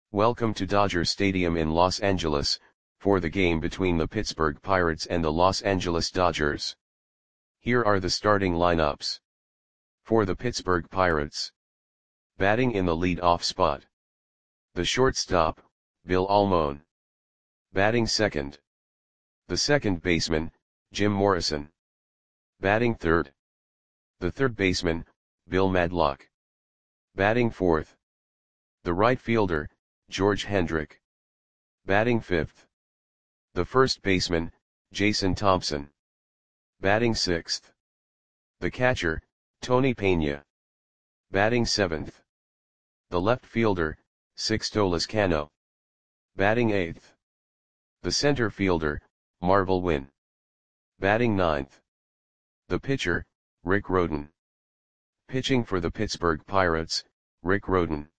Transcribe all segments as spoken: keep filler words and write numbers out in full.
Welcome to Dodger Stadium in Los Angeles, for the game between the Pittsburgh Pirates and the Los Angeles Dodgers. Here are the starting lineups. For the Pittsburgh Pirates. Batting in the lead-off spot. The shortstop, Bill Almon. Batting second. The second baseman, Jim Morrison. Batting third. The third baseman, Bill Madlock. Batting fourth. The right fielder, George Hendrick. Batting fifth. The first baseman, Jason Thompson. Batting sixth. The catcher, Tony Pena. Batting seventh. The left fielder, Sixto Lezcano. Batting eighth. The center fielder, Marvel Wynn. Batting ninth. The pitcher, Rick Rhoden. Pitching for the Pittsburgh Pirates, Rick Rhoden.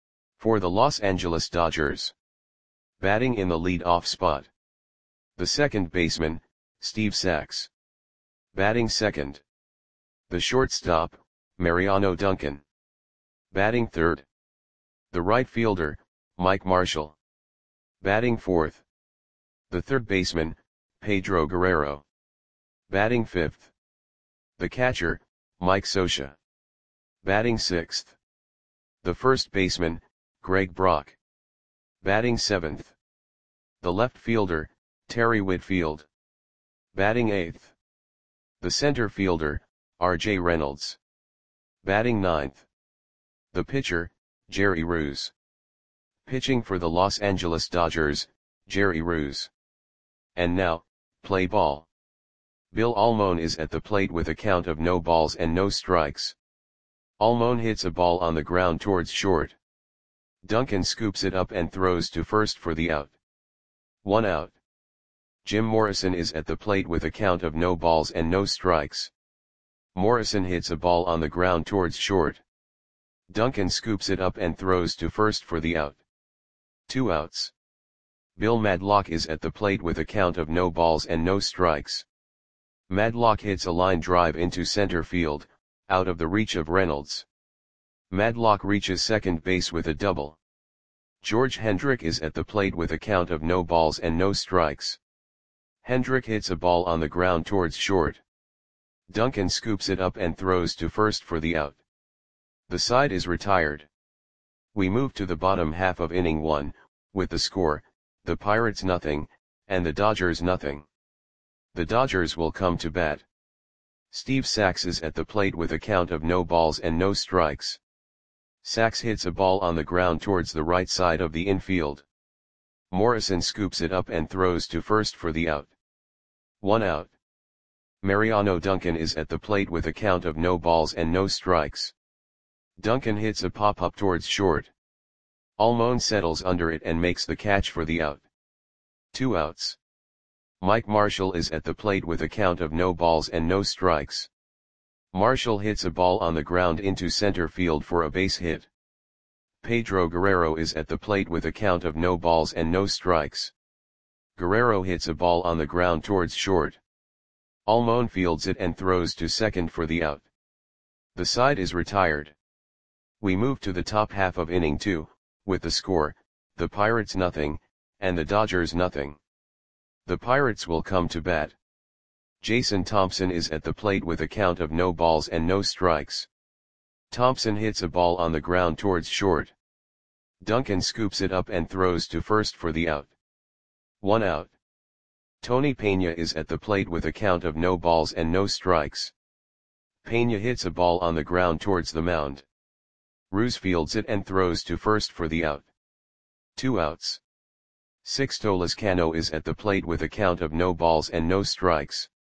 For the Los Angeles Dodgers. Batting in the lead-off spot. The second baseman, Steve Sax. Batting second. The shortstop, Mariano Duncan. Batting third. The right fielder, Mike Marshall. Batting fourth. The third baseman, Pedro Guerrero. Batting fifth. The catcher, Mike Scioscia. Batting sixth. The first baseman, Greg Brock. Batting seventh. The left fielder, Terry Whitfield. Batting eighth. The center fielder, R J Reynolds. Batting ninth. The pitcher, Jerry Ruse. Pitching for the Los Angeles Dodgers, Jerry Ruse. And now, play ball. Bill Almon is at the plate with a count of no balls and no strikes. Almon hits a ball on the ground towards short. Duncan scoops it up and throws to first for the out. One out. Jim Morrison is at the plate with a count of no balls and no strikes. Morrison hits a ball on the ground towards short. Duncan scoops it up and throws to first for the out. Two outs. Bill Madlock is at the plate with a count of no balls and no strikes. Madlock hits a line drive into center field, out of the reach of Reynolds. Madlock reaches second base with a double. George Hendrick is at the plate with a count of no balls and no strikes. Hendrick hits a ball on the ground towards short. Duncan scoops it up and throws to first for the out. The side is retired. We move to the bottom half of inning one, with the score, the Pirates nothing, and the Dodgers nothing. The Dodgers will come to bat. Steve Sax is at the plate with a count of no balls and no strikes. Sax hits a ball on the ground towards the right side of the infield. Morrison scoops it up and throws to first for the out. One out. Mariano Duncan is at the plate with a count of no balls and no strikes. Duncan hits a pop-up towards short. Almon settles under it and makes the catch for the out. Two outs. Mike Marshall is at the plate with a count of no balls and no strikes. Marshall hits a ball on the ground into center field for a base hit. Pedro Guerrero is at the plate with a count of no balls and no strikes. Guerrero hits a ball on the ground towards short. Almon fields it and throws to second for the out. The side is retired. We move to the top half of inning two, with the score, the Pirates nothing, and the Dodgers nothing. The Pirates will come to bat. Jason Thompson is at the plate with a count of no balls and no strikes. Thompson hits a ball on the ground towards short. Duncan scoops it up and throws to first for the out. One out. Tony Pena is at the plate with a count of no balls and no strikes. Pena hits a ball on the ground towards the mound. Ruse fields it and throws to first for the out. Two outs. Sixto Lezcano is at the plate with a count of no balls and no strikes.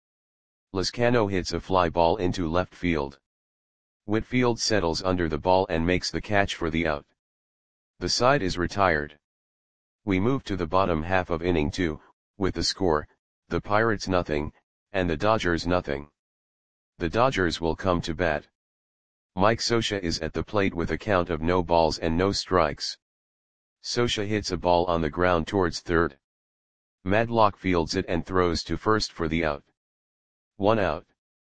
Lezcano hits a fly ball into left field. Whitfield settles under the ball and makes the catch for the out. The side is retired. We move to the bottom half of inning two, with the score, the Pirates nothing, and the Dodgers nothing. The Dodgers will come to bat. Mike Scioscia is at the plate with a count of no balls and no strikes. Scioscia hits a ball on the ground towards third. Madlock fields it and throws to first for the out. One out.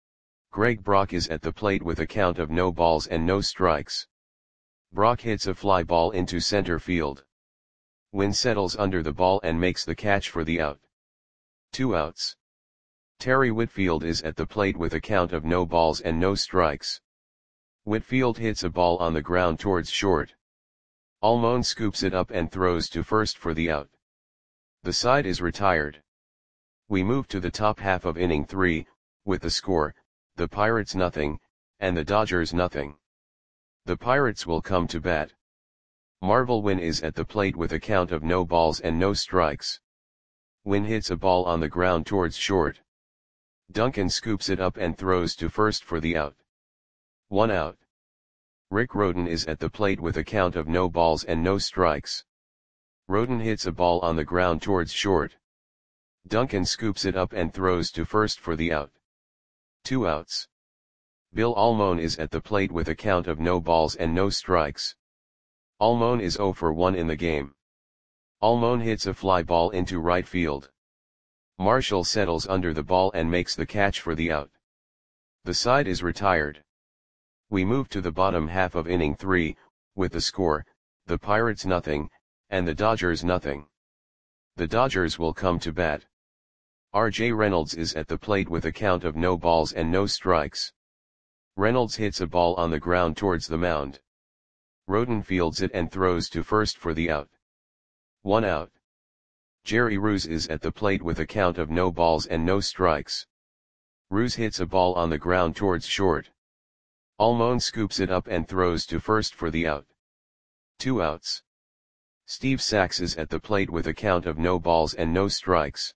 Greg Brock is at the plate with a count of no balls and no strikes. Brock hits a fly ball into center field. Wynn settles under the ball and makes the catch for the out. Two outs. Terry Whitfield is at the plate with a count of no balls and no strikes. Whitfield hits a ball on the ground towards short. Almon scoops it up and throws to first for the out. The side is retired. We move to the top half of inning three, with the score, the Pirates nothing, and the Dodgers nothing. The Pirates will come to bat. Marvel Wynn is at the plate with a count of no balls and no strikes. Wynn hits a ball on the ground towards short. Duncan scoops it up and throws to first for the out. One out. Rick Rhoden is at the plate with a count of no balls and no strikes. Rhoden hits a ball on the ground towards short. Duncan scoops it up and throws to first for the out. Two outs. Bill Almon is at the plate with a count of no balls and no strikes. Almon is oh for one in the game. Almon hits a fly ball into right field. Marshall settles under the ball and makes the catch for the out. The side is retired. We move to the bottom half of inning three, with the score, the Pirates nothing, and the Dodgers nothing. The Dodgers will come to bat. R J Reynolds is at the plate with a count of no balls and no strikes. Reynolds hits a ball on the ground towards the mound. Rhoden fields it and throws to first for the out. One out. Jerry Roos is at the plate with a count of no balls and no strikes. Roos hits a ball on the ground towards short. Almon scoops it up and throws to first for the out. Two outs. Steve Sax is at the plate with a count of no balls and no strikes.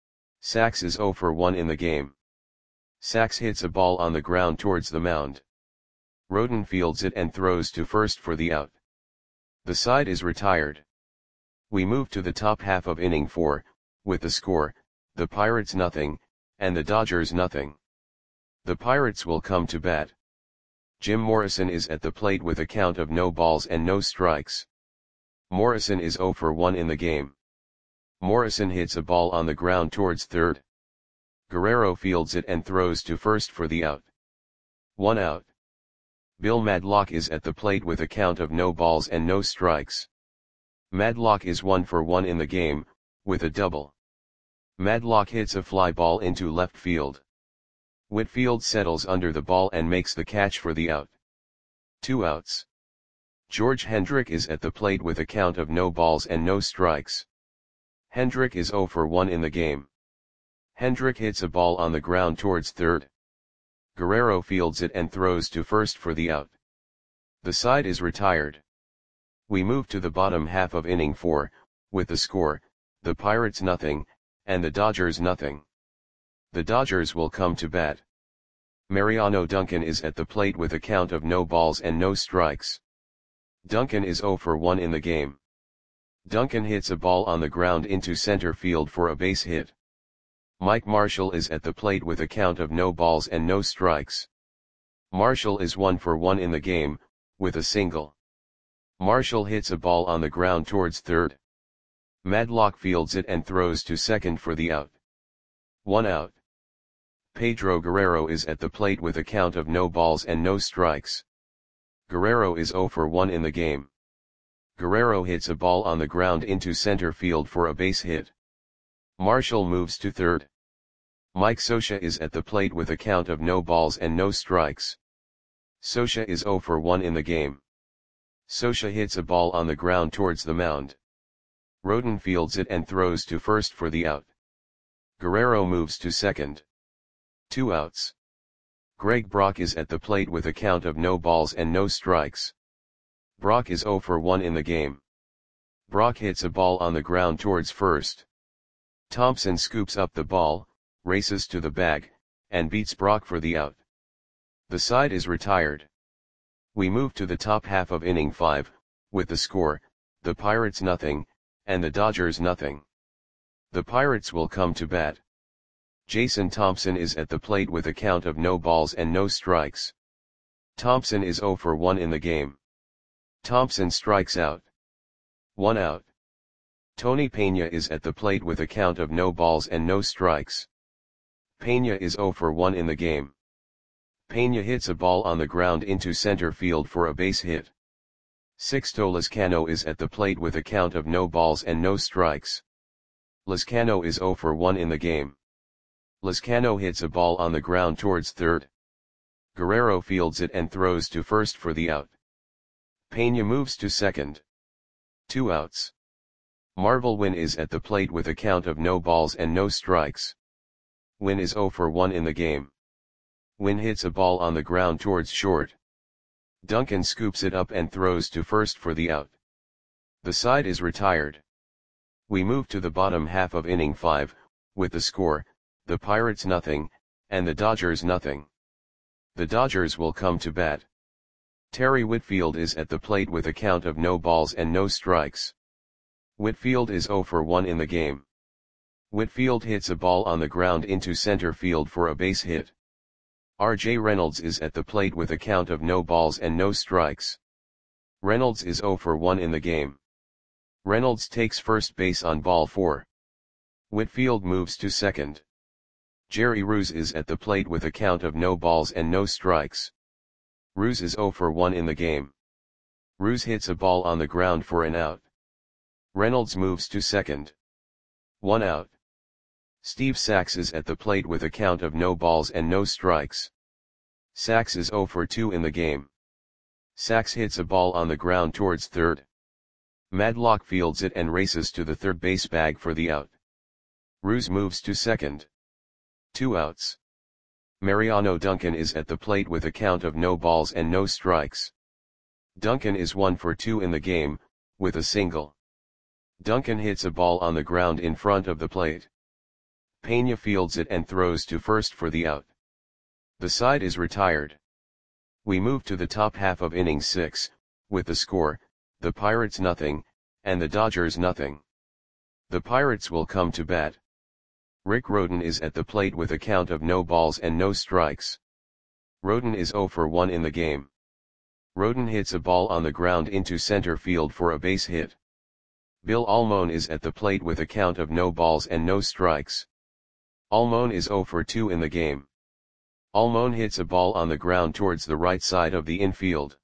Sax is oh for one in the game. Sax hits a ball on the ground towards the mound. Rhoden fields it and throws to first for the out. The side is retired. We move to the top half of inning four, with the score, the Pirates nothing, and the Dodgers nothing. The Pirates will come to bat. Jim Morrison is at the plate with a count of no balls and no strikes. Morrison is oh for one in the game. Morrison hits a ball on the ground towards third. Guerrero fields it and throws to first for the out. One out. Bill Madlock is at the plate with a count of no balls and no strikes. Madlock is one for one in the game, with a double. Madlock hits a fly ball into left field. Whitfield settles under the ball and makes the catch for the out. Two outs. George Hendrick is at the plate with a count of no balls and no strikes. Hendrick is oh for one in the game. Hendrick hits a ball on the ground towards third. Guerrero fields it and throws to first for the out. The side is retired. We move to the bottom half of inning four, with the score, the Pirates nothing, and the Dodgers nothing. The Dodgers will come to bat. Mariano Duncan is at the plate with a count of no balls and no strikes. Duncan is oh for one in the game. Duncan hits a ball on the ground into center field for a base hit. Mike Marshall is at the plate with a count of no balls and no strikes. Marshall is one for one in the game, with a single. Marshall hits a ball on the ground towards third. Madlock fields it and throws to second for the out. One out. Pedro Guerrero is at the plate with a count of no balls and no strikes. Guerrero is oh for one in the game. Guerrero hits a ball on the ground into center field for a base hit. Marshall moves to third. Mike Scioscia is at the plate with a count of no balls and no strikes. Scioscia is oh for one in the game. Scioscia hits a ball on the ground towards the mound. Rhoden fields it and throws to first for the out. Guerrero moves to second. Two outs. Greg Brock is at the plate with a count of no balls and no strikes. Brock is oh for one in the game. Brock hits a ball on the ground towards first. Thompson scoops up the ball, races to the bag, and beats Brock for the out. The side is retired. We move to the top half of inning five, with the score, the Pirates nothing, and the Dodgers nothing. The Pirates will come to bat. Jason Thompson is at the plate with a count of no balls and no strikes. Thompson is oh for one in the game. Thompson strikes out. One out. Tony Pena is at the plate with a count of no balls and no strikes. Pena is oh for one in the game. Pena hits a ball on the ground into center field for a base hit. Sixto Lezcano is at the plate with a count of no balls and no strikes. Lezcano is zero for one in the game. Lezcano hits a ball on the ground towards third. Guerrero fields it and throws to first for the out. Peña moves to second. Two outs. Marvel Win is at the plate with a count of no balls and no strikes. Win is zero for one in the game. Win hits a ball on the ground towards short. Duncan scoops it up and throws to first for the out. The side is retired. We move to the bottom half of inning five, with the score, the Pirates nothing, and the Dodgers nothing. The Dodgers will come to bat. Terry Whitfield is at the plate with a count of no balls and no strikes. Whitfield is zero for one in the game. Whitfield hits a ball on the ground into center field for a base hit. R J Reynolds is at the plate with a count of no balls and no strikes. Reynolds is zero for one in the game. Reynolds takes first base on ball four. Whitfield moves to second. Jerry Ruse is at the plate with a count of no balls and no strikes. Ruse is zero for one in the game. Ruse hits a ball on the ground for an out. Reynolds moves to second. One out. Steve Sax is at the plate with a count of no balls and no strikes. Sax is zero for two in the game. Sax hits a ball on the ground towards third. Madlock fields it and races to the third base bag for the out. Ruse moves to second. Two outs. Mariano Duncan is at the plate with a count of no balls and no strikes. Duncan is one for two in the game, with a single. Duncan hits a ball on the ground in front of the plate. Peña fields it and throws to first for the out. The side is retired. We move to the top half of inning six, with the score, the Pirates nothing, and the Dodgers nothing. The Pirates will come to bat. Rick Rhoden is at the plate with a count of no balls and no strikes. Rhoden is zero for one in the game. Rhoden hits a ball on the ground into center field for a base hit. Bill Almon is at the plate with a count of no balls and no strikes. Almon is zero for two in the game. Almon hits a ball on the ground towards the right side of the infield.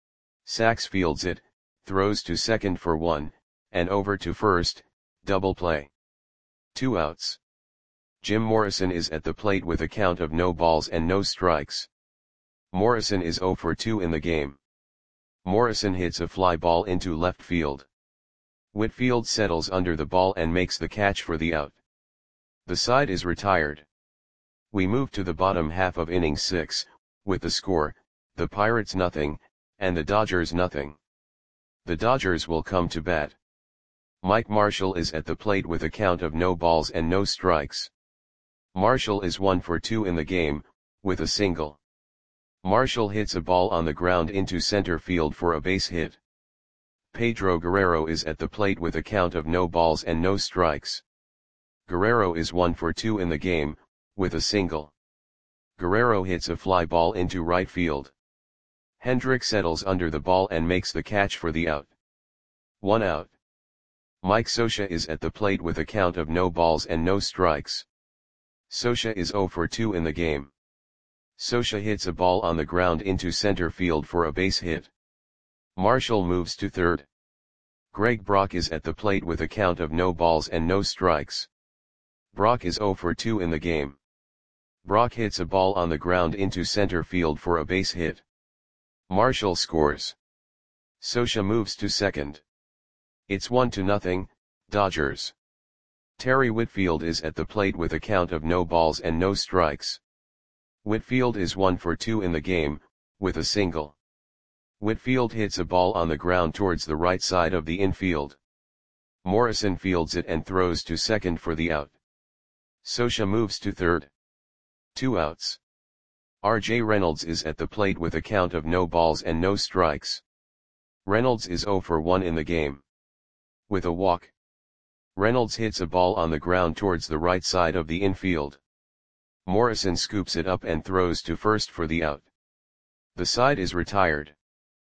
Sax fields it, throws to second for one, and over to first, double play. Two outs. Jim Morrison is at the plate with a count of no balls and no strikes. Morrison is zero for two in the game. Morrison hits a fly ball into left field. Whitfield settles under the ball and makes the catch for the out. The side is retired. We move to the bottom half of inning six, with the score, the Pirates nothing, and the Dodgers nothing. The Dodgers will come to bat. Mike Marshall is at the plate with a count of no balls and no strikes. Marshall is one for two in the game, with a single. Marshall hits a ball on the ground into center field for a base hit. Pedro Guerrero is at the plate with a count of no balls and no strikes. Guerrero is one for two in the game, with a single. Guerrero hits a fly ball into right field. Hendrick settles under the ball and makes the catch for the out. One out. Mike Scioscia is at the plate with a count of no balls and no strikes. Scioscia is zero for two in the game. Scioscia hits a ball on the ground into center field for a base hit. Marshall moves to third. Greg Brock is at the plate with a count of no balls and no strikes. Brock is zero for two in the game. Brock hits a ball on the ground into center field for a base hit. Marshall scores. Scioscia moves to second. It's one to nothing, Dodgers. Terry Whitfield is at the plate with a count of no balls and no strikes. Whitfield is one for two in the game, with a single. Whitfield hits a ball on the ground towards the right side of the infield. Morrison fields it and throws to second for the out. Scioscia moves to third. Two outs. R J Reynolds is at the plate with a count of no balls and no strikes. Reynolds is zero for one in the game. With a walk. Reynolds hits a ball on the ground towards the right side of the infield. Morrison scoops it up and throws to first for the out. The side is retired.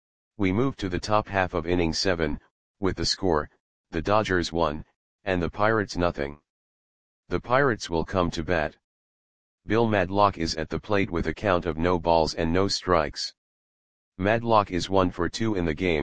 We move to the top half of inning seven, with the score, the Dodgers one, and the Pirates nothing. The Pirates will come to bat. Bill Madlock is at the plate with a count of no balls and no strikes. Madlock is one for two in the game,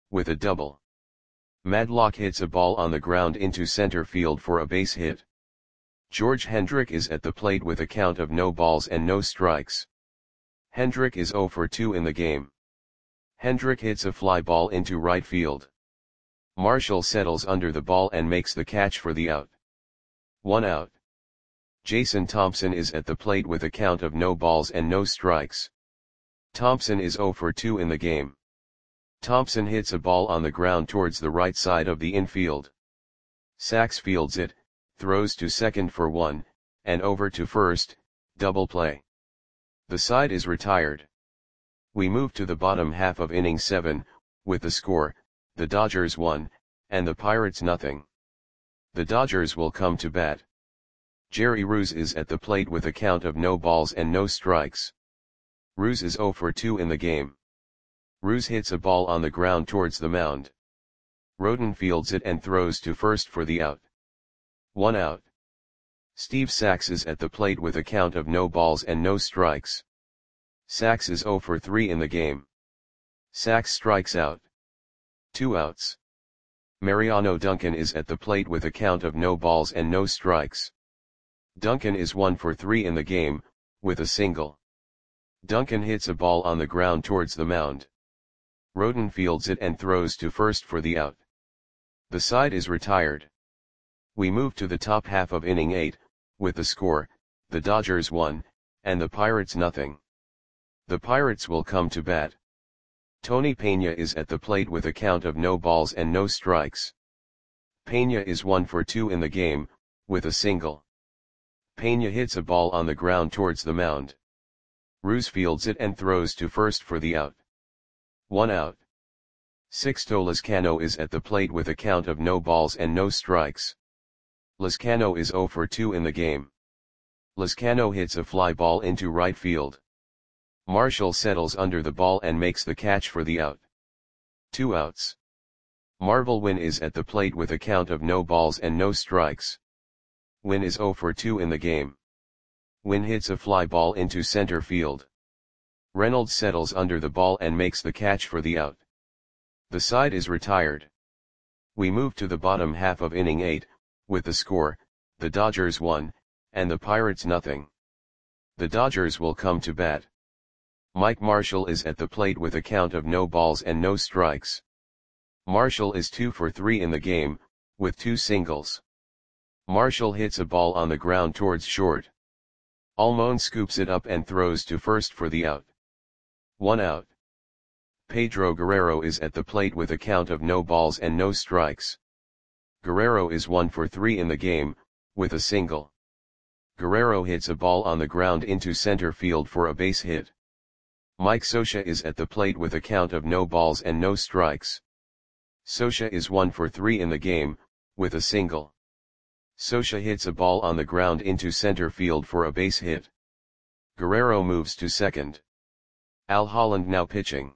with a double. Madlock hits a ball on the ground into center field for a base hit. George Hendrick is at the plate with a count of no balls and no strikes. Hendrick is zero for two in the game. Hendrick hits a fly ball into right field. Marshall settles under the ball and makes the catch for the out. One out. Jason Thompson is at the plate with a count of no balls and no strikes. Thompson is zero for two in the game. Thompson hits a ball on the ground towards the right side of the infield. Sachs fields it, throws to second for one, and over to first, double play. The side is retired. We move to the bottom half of inning seven, with the score, the Dodgers one, and the Pirates nothing. The Dodgers will come to bat. Jerry Ruse is at the plate with a count of no balls and no strikes. Ruse is zero for two in the game. Ruse hits a ball on the ground towards the mound. Roden fields it and throws to first for the out. One out. Steve Sachs is at the plate with a count of no balls and no strikes. Sachs is zero for three in the game. Sachs strikes out. Two outs. Mariano Duncan is at the plate with a count of no balls and no strikes. Duncan is one for three in the game, with a single. Duncan hits a ball on the ground towards the mound. Roden fields it and throws to first for the out. The side is retired. We move to the top half of inning eight, with the score, the Dodgers one, and the Pirates nothing. The Pirates will come to bat. Tony Peña is at the plate with a count of no balls and no strikes. Peña is one for two in the game, with a single. Peña hits a ball on the ground towards the mound. Ruse fields it and throws to first for the out. One out. Sixto Lezcano is at the plate with a count of no balls and no strikes. Lezcano is zero for two in the game. Lezcano hits a fly ball into right field. Marshall settles under the ball and makes the catch for the out. Two outs. Marvel Wynn is at the plate with a count of no balls and no strikes. Wynn is zero for two in the game. Wynn hits a fly ball into center field. Reynolds settles under the ball and makes the catch for the out. The side is retired. We move to the bottom half of inning eight, with the score, the Dodgers one, and the Pirates nothing. The Dodgers will come to bat. Mike Marshall is at the plate with a count of no balls and no strikes. Marshall is two for three in the game, with two singles. Marshall hits a ball on the ground towards short. Almon scoops it up and throws to first for the out. One out. Pedro Guerrero is at the plate with a count of no balls and no strikes. Guerrero is one for three in the game, with a single. Guerrero hits a ball on the ground into center field for a base hit. Mike Scioscia is at the plate with a count of no balls and no strikes. Scioscia is one for three in the game, with a single. Scioscia hits a ball on the ground into center field for a base hit. Guerrero moves to second. Al Holland now pitching.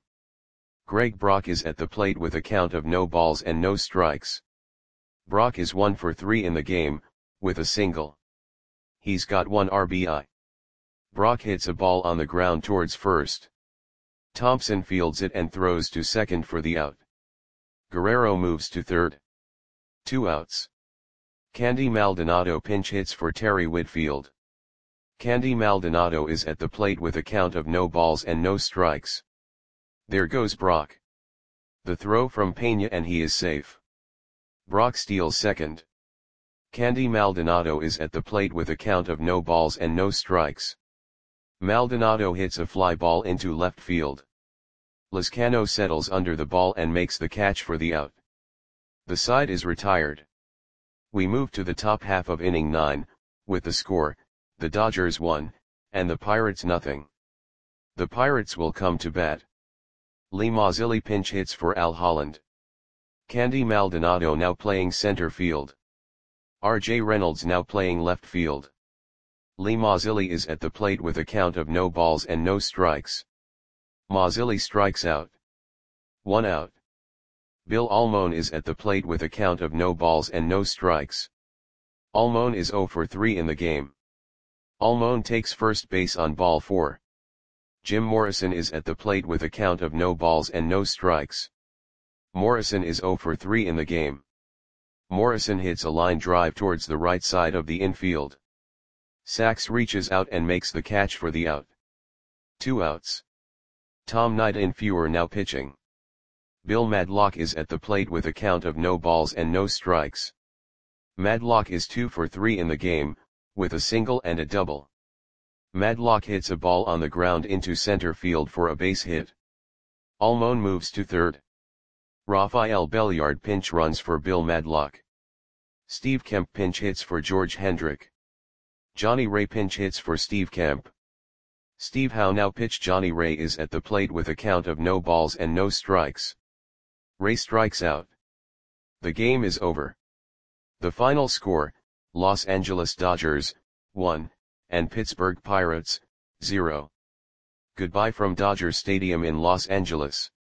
Greg Brock is at the plate with a count of no balls and no strikes. Brock is one for three in the game, with a single. He's got one R B I. Brock hits a ball on the ground towards first. Thompson fields it and throws to second for the out. Guerrero moves to third. Two outs. Candy Maldonado pinch hits for Terry Whitfield. Candy Maldonado is at the plate with a count of no balls and no strikes. There goes Brock. The throw from Peña and he is safe. Brock steals second. Candy Maldonado is at the plate with a count of no balls and no strikes. Maldonado hits a fly ball into left field. Lezcano settles under the ball and makes the catch for the out. The side is retired. We move to the top half of inning nine, with the score, the Dodgers one, and the Pirates nothing. The Pirates will come to bat. Lee Mazzilli pinch hits for Al Holland. Candy Maldonado now playing center field. R J Reynolds now playing left field. Lee Mazzilli is at the plate with a count of no balls and no strikes. Mazzilli strikes out. One out. Bill Almon is at the plate with a count of no balls and no strikes. Almon is zero for three in the game. Almon takes first base on ball four. Jim Morrison is at the plate with a count of no balls and no strikes. Morrison is zero for three in the game. Morrison hits a line drive towards the right side of the infield. Sachs reaches out and makes the catch for the out. Two outs. Tom Knight-Infure now pitching. Bill Madlock is at the plate with a count of no balls and no strikes. Madlock is two for three in the game, with a single and a double. Madlock hits a ball on the ground into center field for a base hit. Almon moves to third. Rafael Belliard pinch runs for Bill Madlock. Steve Kemp pinch hits for George Hendrick. Johnny Ray pinch hits for Steve Kemp. Steve Howe now pitch. Johnny Ray is at the plate with a count of no balls and no strikes. Ray strikes out. The game is over. The final score, Los Angeles Dodgers, one, and Pittsburgh Pirates, zero. Goodbye from Dodger Stadium in Los Angeles.